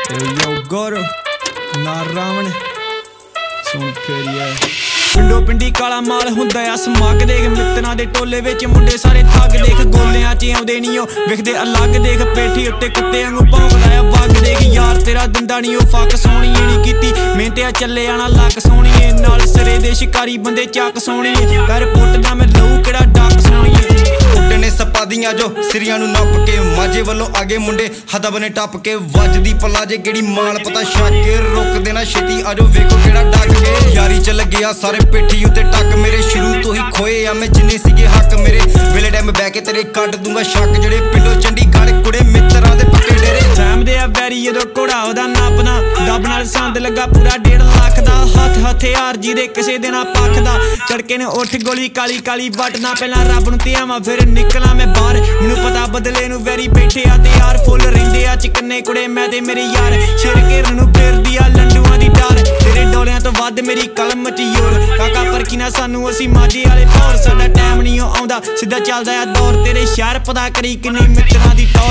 Yo Goro ਨਾ ਰਾਵਣ ਸੁਣ ਫੇਰੀਆ ਪਿੰਡੋ ਪਿੰਡੀ ਕਾਲਾ ਮਾਲ ਹੁੰਦਾ ਆ ਸਮਾਗ ਦੇਖ ਮਿੱਤਰਾਂ ਦੇ ਟੋਲੇ ਵਿੱਚ ਮੁੰਡੇ ਸਾਰੇ ਥੱਗ ਦੇਖ ਗੋਲਿਆਂ 'ਚ ਆਉਂਦੇ ਨੀ ਉਹ ਵਿਖਦੇ ਅਲੱਗ ਦੇਖ ਪੇਠੀ ਉੱਤੇ ਕੁੱਤੇ ਵਾਂਗੂ ਭੌਂਕਦਾ ਆ ਵੱਗ ਦੇਖ ਯਾਰ ਤੇਰਾ ਦਿੰਦਾ ਨੀ ਉਹ ਫੱਕ ਸੋਹਣੀਏ ਨੀ ਕੀਤੀ ਮਿਹਨਤਿਆ ਚੱਲੇ ਆਣਾ ਲੱਕ ਸੋਹਣੀਏ ਨਾਲ ਸਿਰੇ ਦੇ ਸ਼ਿਕਾਰੀ ਬੰਦੇ ਚੱਕ ਸੋਹਣੀਏ ਪੈਰ ਪੁੱਟਦਾ ਮੈਂ ਲਊ ਕਿਹੜਾ ਡੱਕ ਸੋਹਣੀਏ ਉੱਡਣੇ ਸਪਾਦੀਆਂ ਜੋ ਸਿਰਿਆਂ ਨੂੰ ਨੱਪ ਕੇ ਮਾਝੇ ਵੱਲੋਂ ਆਗੇ ਮੁੰਡੇ ਹੱਦਾਂ ਬਨੇ ਟੱਪ ਕੇ ਵੱਜਦੀ ਪਲਾਜੇ ਕਿਹੜੀ ਮਾਲ ਪਤਾ ਛੱਕ ਕੇ ਰੁਕ ਦੇਣਾ ਛੇਤੀ ਆਜੋ ਵੇਖੋ ਕਿਹੜਾ ਡੱਕ ਕੇ ਯਾਰੀ ਚ ਲੱਗਿਆ ਸਾਰੇ ਪੇਠੀ ਉੱਤੇ ਟੱਕ ਮੇਰੇ ਸ਼ੁਰੂ ਤੋਂ ਹੀ ਖੋਏ ਆ ਮੈਂ ਜਿੰਨੇ ਸੀਗੇ ਹੱਕ ਮੇਰੇ ਵੇਲੇ ਟਾਈਮ ਬਹਿ ਕੇ ਤੇਰੇ ਕੱਢ ਦੂੰਗਾ ਸ਼ੱਕ ਜਿਹੜੇ ਪਿੰਡੋਂ ਚੰਡੀਗੜ੍ਹ ਕੁੜੇ ਮਿੱਤਰਾਂ ਦੇ ਪੱਕੇ ਡੇਰੇ ਸਹਿਮਦੇ ਆ ਵੈਰੀ ਜਦੋਂ ਘੋੜਾ ਉਹਦਾ ਨਾਪਦਾ ਡੱਬ ਨਾਲ ਸੰਦ ਲੱਗਾ ਪੂਰਾ 1.5 ਲੱਖ ਦਾ ਹੱਥ ਹਥਿਆਰ ਜਿਹਦੇ ਕਿਸੇ ਦੇ ਨਾ ਪੱਖ ਦਾ ਚੜਕੇ ਨੇ ਉੱਠ ਗੋਲੀ ਕਾਲੀ ਕਾਲੀ ਵੱਟਣਾ ਪਹਿਲਾਂ ਰੱਬ ਨੂੰ ਧਿਆਵਾਂ ਫਿਰ ਨਿਕਲਾਂ ਮੈਂ ਬਾਹਰ ਮੈਨੂੰ ਪਤਾ ਬਦਲੇ ਨੂੰ ਵੈਰੀ ਬੈਠੇ ਆ ਤੇ ਯਾਰ ਫੁੱਲ ਰਹਿੰਦੇ ਆ ਚਿਕਨੇ ਕੁੜੇ ਮੈਂ ਤੇ ਮੇਰੇ ਯਾਰ ਸ਼ੇਰ ਘੇਰਨ ਨੂੰ ਫੇਰਦੀ ਆ ਲੰਡੂਆਂ ਦੀ ਡਾਰ ਤੇਰੇ ਡੋਲਿਆਂ ਤੋਂ ਵੱਧ ਮੇਰੀ ਕਲਮ ਚ ਯੋਰ ਕਾਕਾ ਪਰਖੀ ਨਾ ਸਾਨੂੰ ਅਸੀਂ ਮਾਝੇ ਵਾਲੇ ਭੌਰ ਸਾਡਾ ਟਾਈਮ ਨਹੀਂ ਆਉਂਦਾ ਸਿੱਧਾ ਚੱਲਦਾ ਆ ਦੌਰ ਤੇਰੇ ਸ਼ਹਿਰ ਪਤਾ ਕਰੀ ਕਿੰਨੀ ਮਿੱਤਰਾਂ ਦੀ ਟੌਰ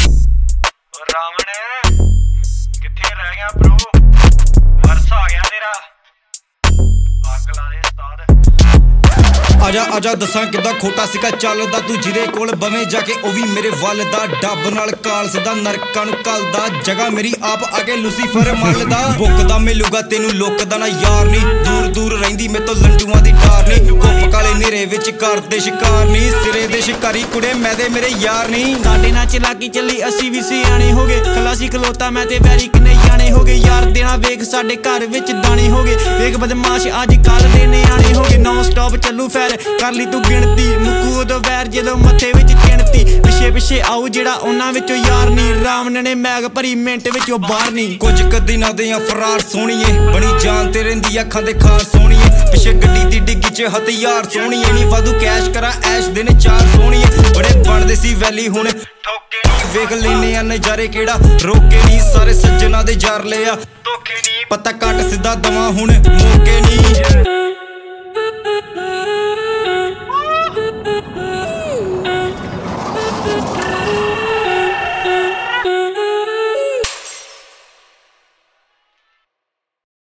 ਰਾਵਣ ਕਿੱਥੇ ਰਹਿ ਗਿਆ ਬ్రో ਵਰਸ ਆ ਗਿਆ ਤੇਰਾ ਅੱਗ ਲਾ ਦੇ ਉਸਤਾਦ ਆਜਾ ਦੱਸਾਂ ਕਿੱਦਾਂ ਖੋਟਾ ਸਿੱਕਾ ਚੱਲਦਾ ਤੂੰ ਜਿਹਦੇ ਕੋਲ ਬਵੇਂ ਜਾ ਕੇ ਉਹ ਵੀ ਮੇਰੇ ਵੱਲ ਦਾ ਡੱਬ ਨਾਲ ਕਾਲ ਸਿੱਧਾ ਨਰਕਾਂ ਨੂੰ ਘਲਦਾ ਜਗ੍ਹਾ ਮੇਰੀ ਆਪ ਆ ਕੇ ਲੂਸੀਫਰ ਮੱਲਦਾ ਬੁੱਕਦਾ ਮਿਲੂਗਾ ਤੈਨੂੰ ਲੁੱਕਦਾ ਨਾ ਯਾਰ ਨਹੀਂ ਦੂਰ ਦੂਰ ਰਹਿੰਦੀ ਮੇਰੇ ਤੋਂ ਲੰਡੂਆਂ ਦੀ ਡਾਰ ਨਹੀਂ ਕੁੱਪ ਕਾਲੇ ਨੇਰੇ ਵਿੱਚ ਕਰਦੇ ਸ਼ਿਕਾਰ ਨਹੀਂ ਸਿਰੇ ਦੇ ਸ਼ਿਕਾਰੀ ਕੁੜੇ ਮੈਂ ਤੇ ਮੇਰੇ ਯਾਰ ਨਹੀਂ ਸਾਡੇ ਨਾਲ ਚਲਾਕੀ ਚੱਲੀ ਅਸੀਂ ਵੀ ਸਿਆਣੇ ਹੋ ਗਏ ਖਲਾਸੀ ਖਲੋਤਾ ਮੈਂ ਤੇ ਵੈਰੀ ਕਿੰਨੇ ਜਾਣੇ ਹੋ ਗਏ ਯਾਰ ਦੇਣਾ ਵੇਖ ਸਾਡੇ ਘਰ ਵਿੱਚ ਦਾਣੇ ਹੋ ਗਏ ਵੇਖ ਬਦਮਾਸ਼ ਅੱਜ ਕੱਲ ਦੇ ਨਿਆਣੇ ਹੋ ਗਏ ਨੌਨ ਸਟਾਪ ਚੱਲੂ ਫੈਰ ਕਰ ਲਈ ਤੂੰ ਗਿਣਤੀ ਮੁੱਕੂ ਉਦੋਂ ਵੈਰ ਜਦੋਂ ਮੱਥੇ ਵਿੱਚ ਚਿਣਤੀ ਪਿੱਛੇ ਆਊ ਜਿਹੜਾ ਉਹਨਾਂ ਵਿੱਚੋਂ ਯਾਰ ਨਹੀਂ ਰਾਵਣ ਨੇ ਮੈਗ ਭਰੀ ਮਿੰਟ ਵਿੱਚੋਂ ਬਾਹਰ ਨਹੀਂ ਕੁਝ ਕਦੀ ਦੇ ਆ ਫਰਾਰ ਸੋਹਣੀਏ ਬਣੀ ਜਾਨ ਤੇ ਰਹਿੰਦੀ ਅੱਖਾਂ ਦੇ ਖਾਰ ਸੋਹਣੀਏ ਪਿੱਛੇ ਗੱਡੀ ਦੀ ਡਿੱਗੀ 'ਚ ਹਥਿਆਰ ਸੋਹਣੀਏ ਨਹੀਂ ਵਾਧੂ ਕੈਸ਼ ਕਰਾਂ ਐਸ਼ ਦੇ ਨੇ ਚਾਰ ਸੋਹਣੀਏ ਬੜੇ ਬਣਦੇ ਸੀ ਵੈਲੀ ਹੁਣ ਠੋਕੇ ਨਹੀਂ ਵੇਖ ਲੈਨੇ ਆ ਨਜ਼ਾਰੇ ਕਿਹੜਾ ਰੋਕੇ ਨਹੀਂ ਸਾਰੇ ਸੱਜਣਾ ਦੇ ਜਰ ਲਿਆ ਧੋਖੇ ਨਹੀਂ ਪਤਾ ਕੱਟ ਸਿੱਧਾ ਦਵਾ ਹੁਣ ਮੋਕੇ ਨਹੀਂ